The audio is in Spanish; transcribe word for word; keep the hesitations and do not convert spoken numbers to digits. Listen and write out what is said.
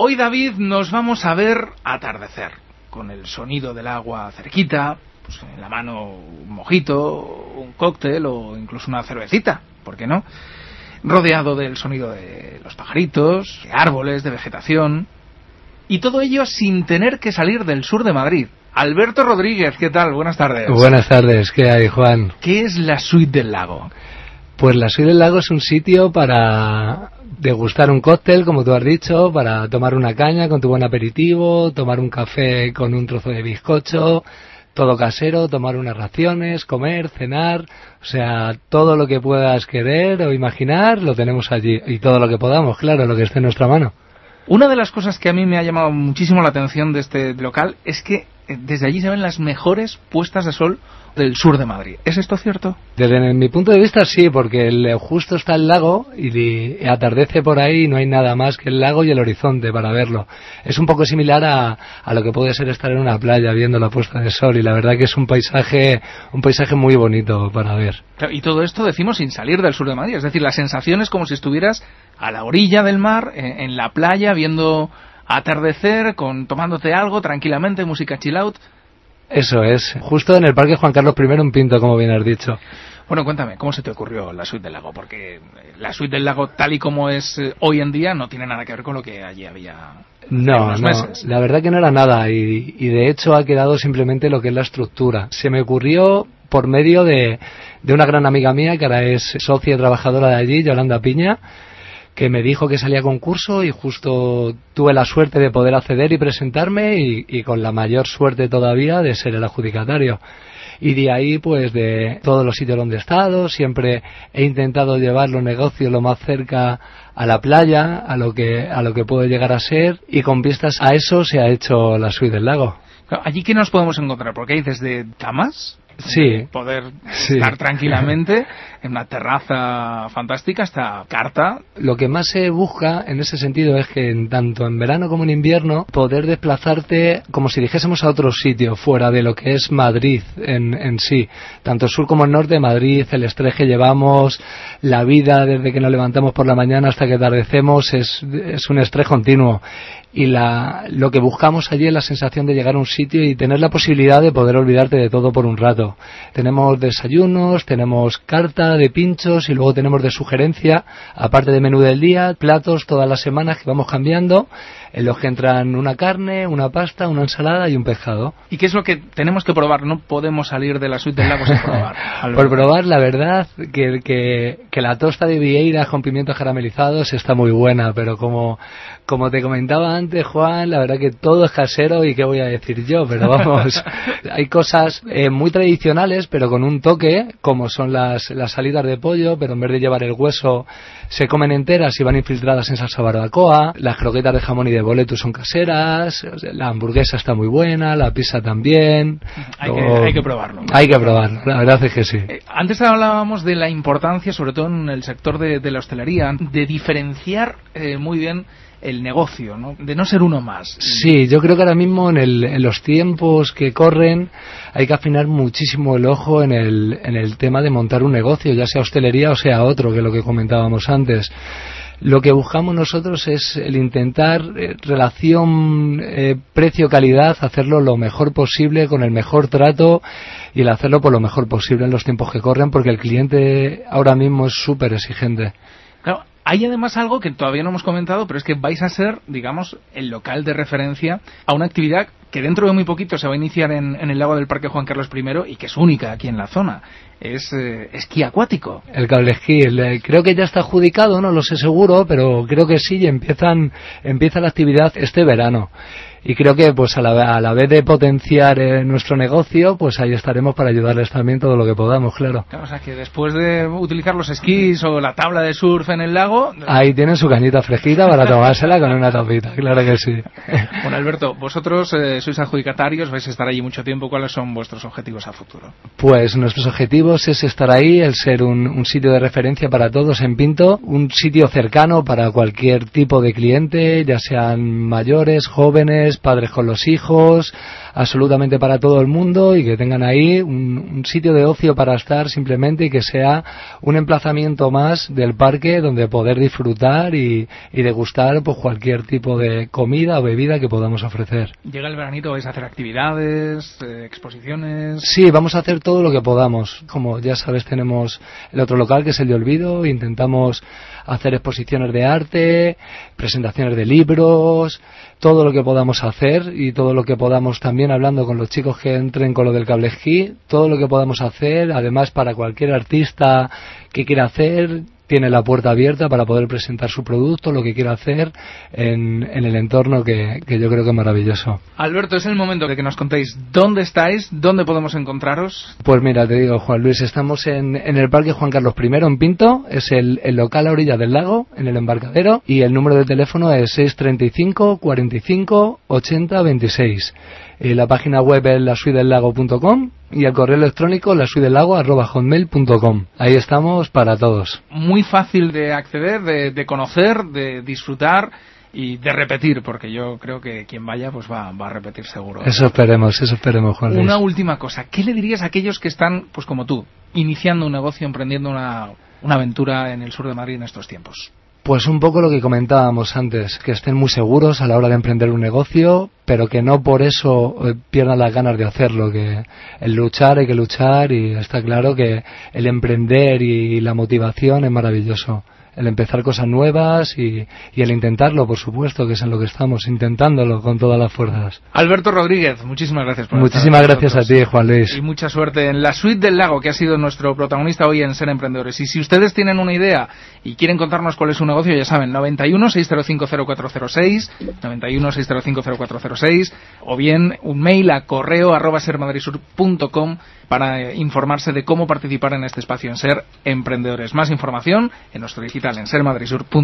Hoy, David, nos vamos a ver atardecer, con el sonido del agua cerquita, pues en la mano un mojito, un cóctel o incluso una cervecita, ¿por qué no? Rodeado del sonido de los pajaritos, de árboles, de vegetación, y todo ello sin tener que salir del sur de Madrid. Alberto Rodríguez, ¿qué tal? Buenas tardes. Buenas tardes, ¿qué hay, Juan? ¿Qué es la Suite del Lago? Pues la Suite del Lago es un sitio para degustar un cóctel, como tú has dicho, para tomar una caña con tu buen aperitivo, tomar un café con un trozo de bizcocho, todo casero, tomar unas raciones, comer, cenar, o sea, todo lo que puedas querer o imaginar lo tenemos allí, y todo lo que podamos, claro, lo que esté en nuestra mano. Una de las cosas que a mí me ha llamado muchísimo la atención de este local es que desde allí se ven las mejores puestas de sol del sur de Madrid. ¿Es esto cierto? Desde mi punto de vista sí, porque el, justo está el lago y, y atardece por ahí y no hay nada más que el lago y el horizonte para verlo. Es un poco similar a, a lo que puede ser estar en una playa viendo la puesta de sol, y la verdad que es un paisaje un paisaje muy bonito para ver. Y todo esto decimos sin salir del sur de Madrid, es decir, la sensación es como si estuvieras a la orilla del mar, en, en la playa, viendo atardecer, con tomándote algo tranquilamente, música chill out. Eso es, justo en el Parque Juan Carlos primero en Pinto, como bien has dicho. Bueno, cuéntame, ¿cómo se te ocurrió la Suite del Lago? Porque la Suite del Lago, tal y como es hoy en día, no tiene nada que ver con lo que allí había. No, unos no, meses. La verdad que no era nada, y, y de hecho ha quedado simplemente lo que es la estructura. Se me ocurrió por medio de, de una gran amiga mía, que ahora es socia trabajadora de allí, Yolanda Piña, que me dijo que salía a concurso, y justo tuve la suerte de poder acceder y presentarme, y, y con la mayor suerte todavía de ser el adjudicatario. Y de ahí, pues, de todos los sitios donde he estado, siempre he intentado llevar los negocios lo más cerca a la playa, a lo que a lo que puede llegar a ser, y con vistas a eso se ha hecho la Suite del Lago. ¿Allí qué nos podemos encontrar? Porque hay desde camas, sí, poder sí. estar tranquilamente en una terraza fantástica, hasta carta. Lo que más se busca en ese sentido es que en, tanto en verano como en invierno, poder desplazarte como si dijésemos a otro sitio fuera de lo que es Madrid en, en sí, tanto sur como el norte de Madrid. El estrés que llevamos, la vida desde que nos levantamos por la mañana hasta que atardecemos es, es un estrés continuo. Y la, lo que buscamos allí es la sensación de llegar a un sitio y tener la posibilidad de poder olvidarte de todo por un rato. Tenemos desayunos, tenemos carta de pinchos, y luego tenemos de sugerencia, aparte de menú del día, platos todas las semanas que vamos cambiando, en los que entran una carne, una pasta, una ensalada y un pescado. ¿Y qué es lo que tenemos que probar? No podemos salir de la Suite del Lago sin probar. Por probar, la verdad que, que, que la tosta de vieiras con pimientos caramelizados está muy buena, pero como, como te comentaba antes, Juan, la verdad que todo es casero, y qué voy a decir yo, pero vamos, hay cosas eh, muy tradicionales, pero con un toque, como son las, las alitas de pollo, pero en vez de llevar el hueso se comen enteras y van infiltradas en salsa barbacoa. Las croquetas de jamón y de boletus son caseras, la hamburguesa está muy buena, la pizza también. Hay, Luego, que, hay que probarlo. Hay que probarlo, la verdad es que sí. Eh, antes hablábamos de la importancia, sobre todo en el sector de, de la hostelería, de diferenciar eh, muy bien el negocio, ¿no? De no ser uno más. Sí, yo creo que ahora mismo en, el, en los tiempos que corren hay que afinar muchísimo el ojo en el, en el tema de montar un negocio, ya sea hostelería o sea otro, que es lo que comentábamos antes. Lo que buscamos nosotros es el intentar eh, relación eh, precio-calidad, hacerlo lo mejor posible, con el mejor trato, y el hacerlo por lo mejor posible en los tiempos que corren, porque el cliente ahora mismo es súper exigente. Claro. Hay además algo que todavía no hemos comentado, pero es que vais a ser, digamos, el local de referencia a una actividad que dentro de muy poquito se va a iniciar en, en el lago del Parque Juan Carlos primero, y que es única aquí en la zona. Es eh, esquí acuático. El cable esquí, el, creo que ya está adjudicado, no lo sé seguro, pero creo que sí, y empiezan, empieza la actividad este verano. Y creo que pues a la, a la vez de potenciar eh, nuestro negocio, pues ahí estaremos para ayudarles también todo lo que podamos, claro. O sea que después de utilizar los esquís o la tabla de surf en el lago... Ahí tienen su cañita fresquita para tomársela con una tapita, claro que sí. Bueno, Alberto, vosotros eh, sois adjudicatarios, vais a estar allí mucho tiempo. ¿Cuáles son vuestros objetivos a futuro? Pues nuestros objetivos es estar ahí, el ser un, un sitio de referencia para todos en Pinto, un sitio cercano para cualquier tipo de cliente, ya sean mayores, jóvenes, padres con los hijos, absolutamente para todo el mundo, y que tengan ahí un, un sitio de ocio para estar simplemente, y que sea un emplazamiento más del parque donde poder disfrutar y, y degustar pues cualquier tipo de comida o bebida que podamos ofrecer. Llega el veranito, vais a hacer actividades, eh, exposiciones. Sí, vamos a hacer todo lo que podamos. Como ya sabes, tenemos el otro local que es el de Olvido, intentamos hacer exposiciones de arte, presentaciones de libros, todo lo que podamos hacer, y todo lo que podamos también, hablando con los chicos que entren con lo del cable esquí, todo lo que podamos hacer. Además, para cualquier artista que quiera hacer, tiene la puerta abierta para poder presentar su producto, lo que quiera hacer en, en el entorno que, que yo creo que es maravilloso. Alberto, es el momento de que nos contéis dónde estáis, dónde podemos encontraros. Pues mira, te digo, Juan Luis, estamos en, en el Parque Juan Carlos primero en Pinto, es el, el local a orilla del lago, en el embarcadero, y el número de teléfono es seis treinta y cinco, cuarenta y cinco, ochenta, veintiséis. Eh, la página web es la suite del lago punto com y el correo electrónico la suite del lago arroba hotmail punto com. Ahí estamos para todos. Muy fácil de acceder, de, de conocer, de disfrutar y de repetir, porque yo creo que quien vaya pues va, va a repetir seguro. Eso esperemos, eso esperemos, Juan Luis. Una última cosa, ¿qué le dirías a aquellos que están, pues como tú, iniciando un negocio, emprendiendo una, una aventura en el sur de Madrid en estos tiempos? Pues un poco lo que comentábamos antes, que estén muy seguros a la hora de emprender un negocio, pero que no por eso pierdan las ganas de hacerlo, que el luchar hay que luchar, y está claro que el emprender y la motivación es maravilloso. El empezar cosas nuevas y, y el intentarlo, por supuesto, que es en lo que estamos, intentándolo con todas las fuerzas. Alberto Rodríguez, muchísimas gracias por Muchísimas gracias a ti, Juan Luis. Y mucha suerte en la Suite del Lago, que ha sido nuestro protagonista hoy en Ser Emprendedores. Y si ustedes tienen una idea y quieren contarnos cuál es su negocio, ya saben, noventa y uno, seiscientos cinco, cero cuatro cero seis, noventa y uno, seiscientos cinco, cero cuatro cero seis, o bien un mail a correo arroba sermadridsur punto com para informarse de cómo participar en este espacio en Ser Emprendedores. Más información en nuestro digital en ser madrid sur punto com.